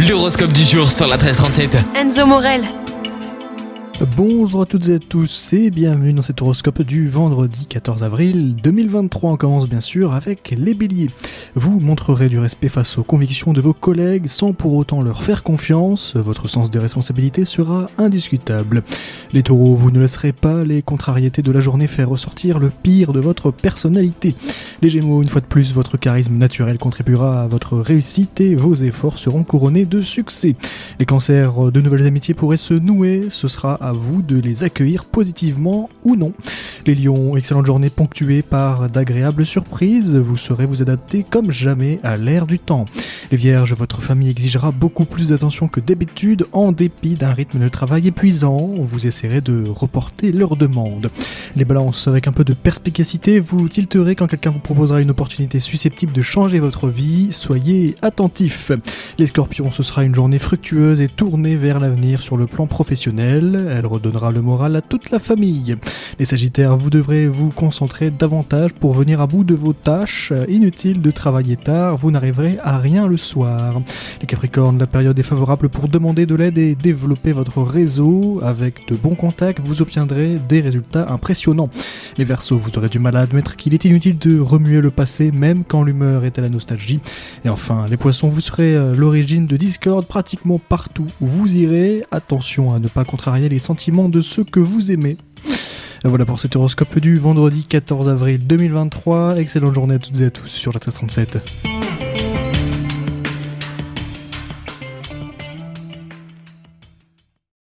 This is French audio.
L'horoscope du jour sur la 1337. Enzo Morel. Bonjour à toutes et à tous et bienvenue dans cet horoscope du vendredi 14 avril 2023. On commence bien sûr avec les béliers. Vous montrerez du respect face aux convictions de vos collègues sans pour autant leur faire confiance. Votre sens des responsabilités sera indiscutable. Les taureaux, vous ne laisserez pas les contrariétés de la journée faire ressortir le pire de votre personnalité. Les gémeaux, une fois de plus, votre charisme naturel contribuera à votre réussite et vos efforts seront couronnés de succès. Les cancers, de nouvelles amitiés pourraient se nouer, ce sera à vous de les accueillir positivement ou non. Les lions, excellente journée ponctuée par d'agréables surprises, vous saurez vous adapter comme jamais à l'ère du temps. Les vierges, votre famille exigera beaucoup plus d'attention que d'habitude en dépit d'un rythme de travail épuisant, vous essaierez de reporter leurs demandes. Les balances, avec un peu de perspicacité, vous tilterez quand quelqu'un vous proposera une opportunité susceptible de changer votre vie, soyez attentifs. Les scorpions, ce sera une journée fructueuse et tournée vers l'avenir sur le plan professionnel. Elle redonnera le moral à toute la famille. Les sagittaires, vous devrez vous concentrer davantage pour venir à bout de vos tâches. Inutile de travailler tard, vous n'arriverez à rien le soir. Les capricornes, la période est favorable pour demander de l'aide et développer votre réseau. Avec de bons contacts, vous obtiendrez des résultats impressionnants. Les verseaux, vous aurez du mal à admettre qu'il est inutile de remuer le passé même quand l'humeur est à la nostalgie. Et enfin, les poissons, vous serez l'origine de discorde pratiquement partout où vous irez. Attention à ne pas contrarier les sentiments de ceux que vous aimez. Voilà pour cet horoscope du vendredi 14 avril 2023. Excellente journée à toutes et à tous sur la 1337.